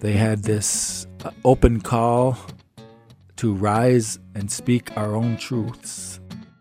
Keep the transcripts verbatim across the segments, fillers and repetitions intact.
They had this uh, open call to rise and speak our own truths.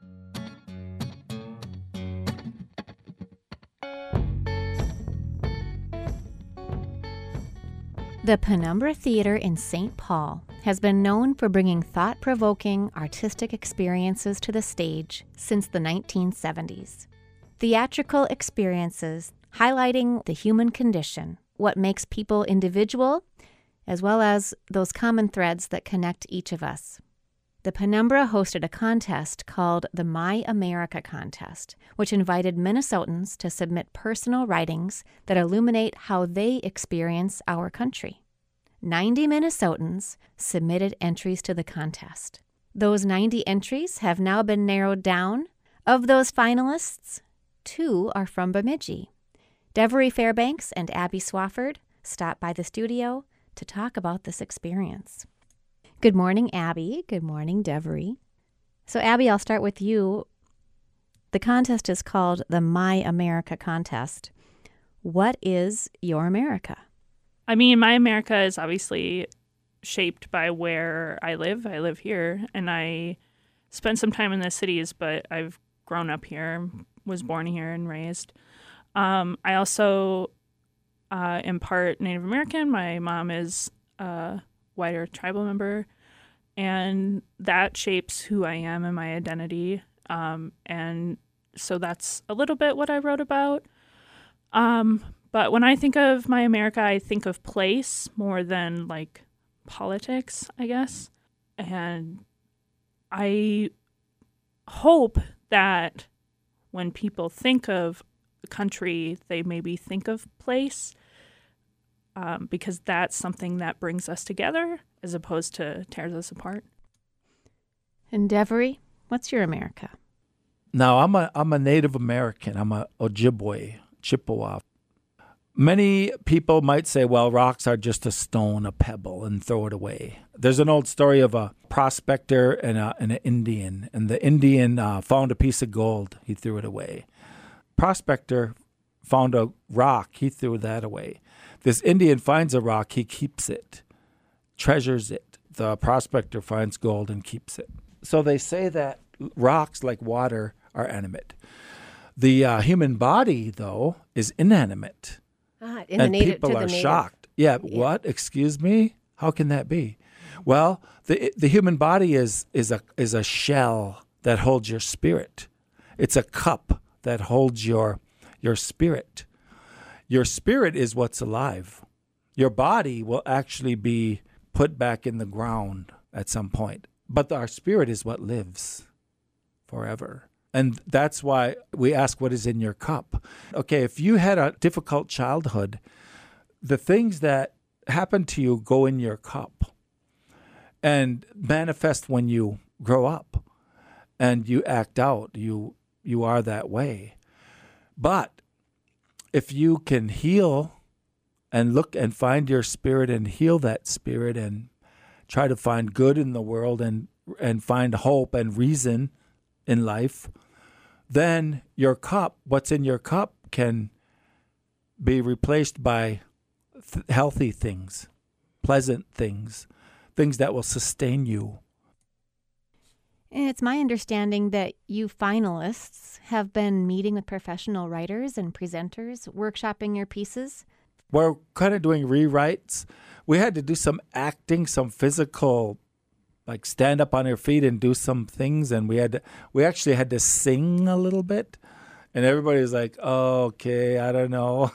The Penumbra Theater in Saint Paul has been known for bringing thought-provoking artistic experiences to the stage since the nineteen seventies. Theatrical experiences highlighting the human condition, what makes people individual, as well as those common threads that connect each of us. The Penumbra hosted a contest called the My America Contest, which invited Minnesotans to submit personal writings that illuminate how they experience our country. ninety Minnesotans submitted entries to the contest. Those ninety entries have now been narrowed down. Of those finalists, two are from Bemidji. Devery Fairbanks and Abby Swafford stopped by the studio to talk about this experience. Good morning, Abby. Good morning, Devery. So, Abby, I'll start with you. The contest is called the My America Contest. What is your America? I mean, my America is obviously shaped by where I live. I live here, and I spent some time in the cities, but I've grown up here, was born here and raised. Um, I also uh, am part Native American. My mom is a White Earth tribal member, and that shapes who I am and my identity. Um, and so that's a little bit what I wrote about. Um, but when I think of my America, I think of place more than like politics, I guess. And I hope that when people think of the country, they maybe think of place, um, because that's something that brings us together as opposed to tears us apart. And Devery, what's your America? Now, I'm a I'm a Native American. I'm a Ojibwe, Chippewa. Many people might say, well, rocks are just a stone, a pebble, and throw it away. There's an old story of a prospector and, a, and an Indian, and the Indian uh, found a piece of gold. He threw it away. Prospector found a rock. He threw that away. This Indian finds a rock. He keeps it, treasures it. The prospector finds gold and keeps it. So they say that rocks, like water, are animate. The uh, human body, though, is inanimate. Ah, in and the native, people to are the native. shocked. Yeah, Yeah. what? Excuse me? How can that be? Well, the the human body is is a is a shell that holds your spirit. It's a cup that holds your your spirit. Your spirit is what's alive. Your body will actually be put back in the ground at some point. But our spirit is what lives forever. And that's why we ask, what is in your cup? Okay, if you had a difficult childhood, the things that happen to you go in your cup and manifest when you grow up and you act out. You you are that way. But if you can heal and look and find your spirit and heal that spirit and try to find good in the world and and find hope and reason in life, then your cup, what's in your cup, can be replaced by th- healthy things, pleasant things, things that will sustain you. And it's my understanding that you finalists have been meeting with professional writers and presenters, workshopping your pieces. We're kind of doing rewrites. We had to do some acting, some physical, like stand up on your feet and do some things, and we had to, we actually had to sing a little bit, and everybody was like, oh, okay, I don't know.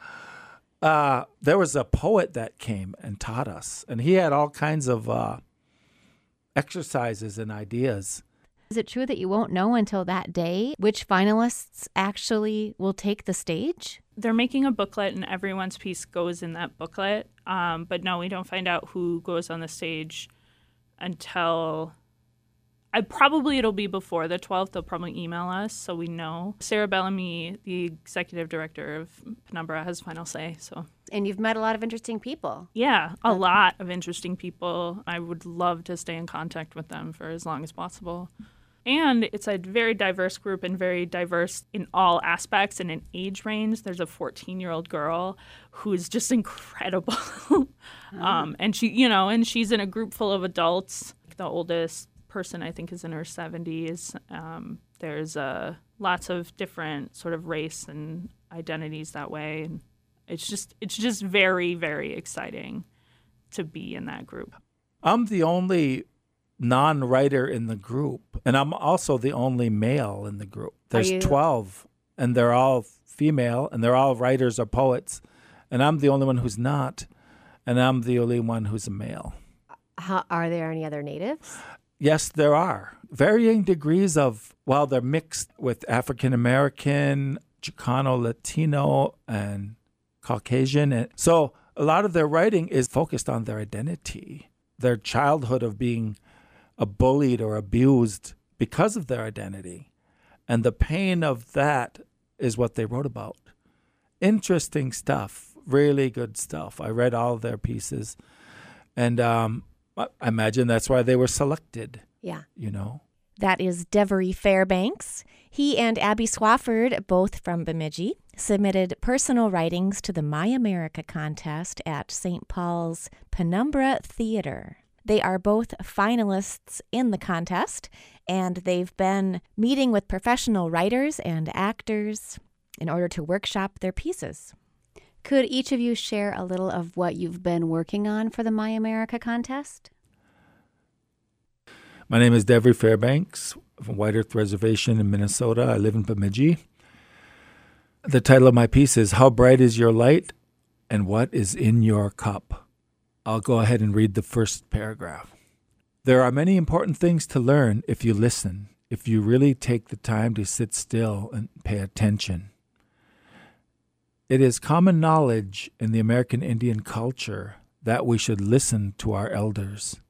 uh, there was a poet that came and taught us, and he had all kinds of uh, exercises and ideas. Is it true that you won't know until that day which finalists actually will take the stage? They're making a booklet, and everyone's piece goes in that booklet. Um, but no, we don't find out who goes on the stage until I probably it'll be before the twelfth. They'll probably email us so we know. Sarah Bellamy, the executive director of Penumbra, has final say. So, and you've met a lot of interesting people. Yeah, a lot of interesting people. I would love to stay in contact with them for as long as possible. And it's a very diverse group and very diverse in all aspects and in age range. There's a fourteen-year-old girl who's just incredible. oh. um, and she, you know, and she's in a group full of adults. The oldest person, I think, is in her seventies. Um, there's uh, lots of different sort of race and identities that way. And it's just, it's just very, very exciting to be in that group. I'm the only non-writer in the group, and I'm also the only male in the group. There's you... twelve, and they're all female, and they're all writers or poets, and I'm the only one who's not, and I'm the only one who's a male. How, are there any other natives? Yes, there are. Varying degrees of, well, they're mixed with African-American, Chicano, Latino, and Caucasian. And so a lot of their writing is focused on their identity, their childhood of being a bullied or abused because of their identity. And the pain of that is what they wrote about. Interesting stuff, really good stuff. I read all of their pieces. And um, I imagine that's why they were selected. Yeah. You know? That is Devery Fairbanks. He and Abby Swafford, both from Bemidji, submitted personal writings to the My America contest at Saint Paul's Penumbra Theater. They are both finalists in the contest, and they've been meeting with professional writers and actors in order to workshop their pieces. Could each of you share a little of what you've been working on for the My America contest? My name is Devery Fairbanks from White Earth Reservation in Minnesota. I live in Bemidji. The title of my piece is How Bright is Your Light and What is in Your Cup? I'll go ahead and read the first paragraph. There are many important things to learn if you listen, if you really take the time to sit still and pay attention. It is common knowledge in the American Indian culture that we should listen to our elders.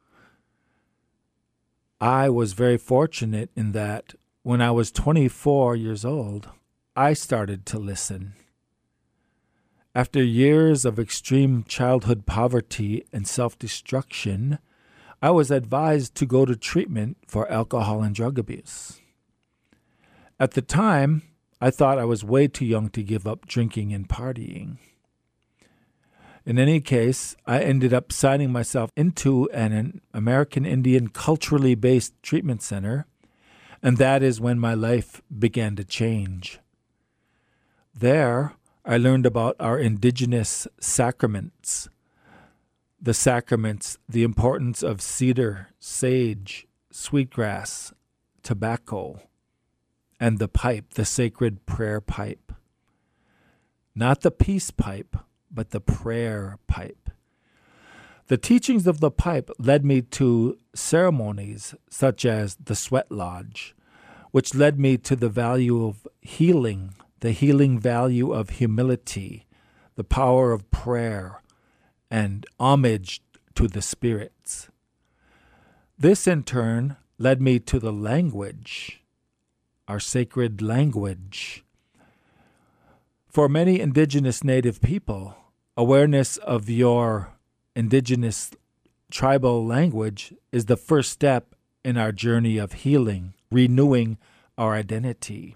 I was very fortunate in that when I was twenty-four years old, I started to listen. After years of extreme childhood poverty and self-destruction, I was advised to go to treatment for alcohol and drug abuse. At the time, I thought I was way too young to give up drinking and partying. In any case, I ended up signing myself into an American Indian culturally based treatment center, and that is when my life began to change. There, I learned about our indigenous sacraments, the sacraments, the importance of cedar, sage, sweetgrass, tobacco, and the pipe, the sacred prayer pipe. Not the peace pipe, but the prayer pipe. The teachings of the pipe led me to ceremonies such as the sweat lodge, which led me to the value of healing, the healing value of humility, the power of prayer, and homage to the spirits. This, in turn, led me to the language, our sacred language. For many indigenous native people, awareness of your indigenous tribal language is the first step in our journey of healing, renewing our identity.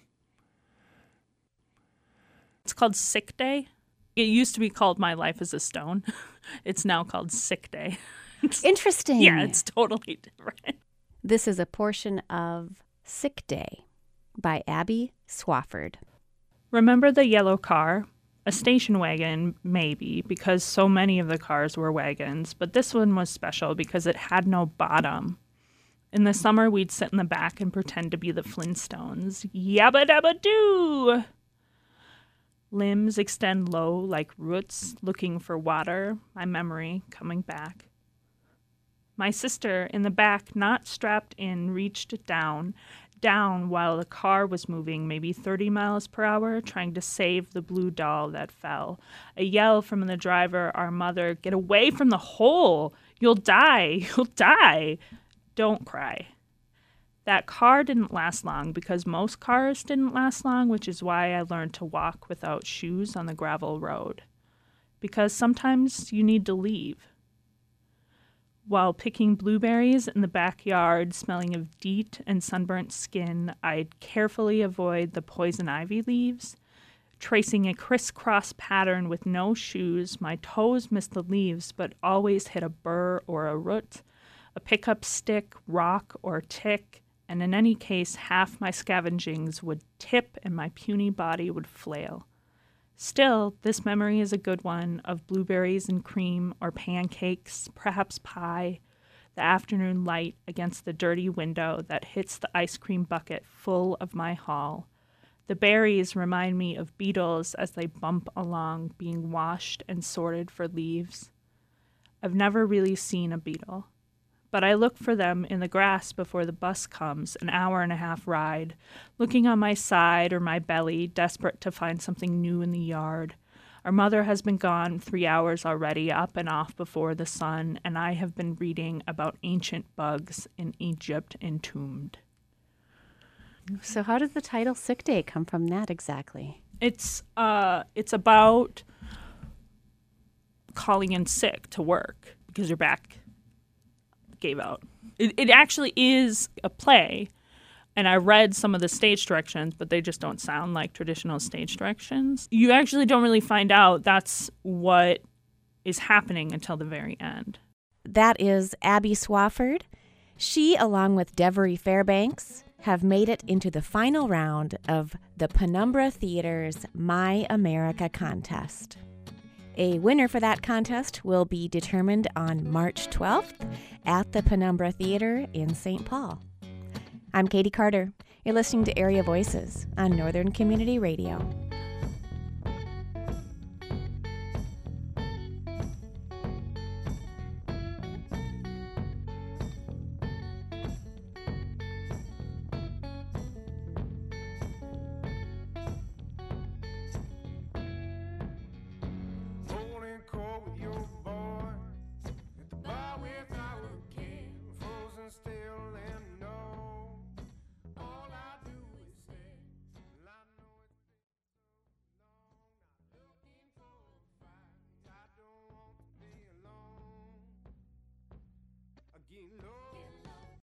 It's called Sick Day. It used to be called My Life as a Stone. It's now called Sick Day. Interesting. Yeah, it's totally different. This is a portion of Sick Day by Abby Swafford. Remember the yellow car? A station wagon, maybe, because so many of the cars were wagons, but this one was special because it had no bottom. In the summer, we'd sit in the back and pretend to be the Flintstones. Yabba dabba doo! Limbs extend low like roots looking for water, my memory coming back. My sister in the back, not strapped in, reached down, down while the car was moving maybe thirty miles per hour, trying to save the blue doll that fell. A yell from the driver, our mother, "Get away from the hole! You'll die! You'll die!" Don't cry. That car didn't last long because most cars didn't last long, which is why I learned to walk without shoes on the gravel road. Because sometimes you need to leave. While picking blueberries in the backyard, smelling of DEET and sunburnt skin, I'd carefully avoid the poison ivy leaves. Tracing a crisscross pattern with no shoes, my toes missed the leaves, but always hit a burr or a root, a pickup stick, rock, or tick, and in any case, half my scavengings would tip and my puny body would flail. Still, this memory is a good one of blueberries and cream or pancakes, perhaps pie, the afternoon light against the dirty window that hits the ice cream bucket full of my hall. The berries remind me of beetles as they bump along, being washed and sorted for leaves. I've never really seen a beetle, but I look for them in the grass before the bus comes, an hour and a half ride, looking on my side or my belly, desperate to find something new in the yard. Our mother has been gone three hours already, up and off before the sun, and I have been reading about ancient bugs in Egypt entombed. So how does the title Sick Day come from that exactly? It's uh, it's about calling in sick to work because your back gave out. It, it actually is a play, and I read some of the stage directions, but they just don't sound like traditional stage directions. You actually don't really find out that's what is happening until the very end. That is Abby Swafford. She, along with Devery Fairbanks, have made it into the final round of the Penumbra Theater's My America contest. A winner for that contest will be determined on March twelfth at the Penumbra Theater in Saint Paul. I'm Katie Carter. You're listening to Area Voices on Northern Community Radio.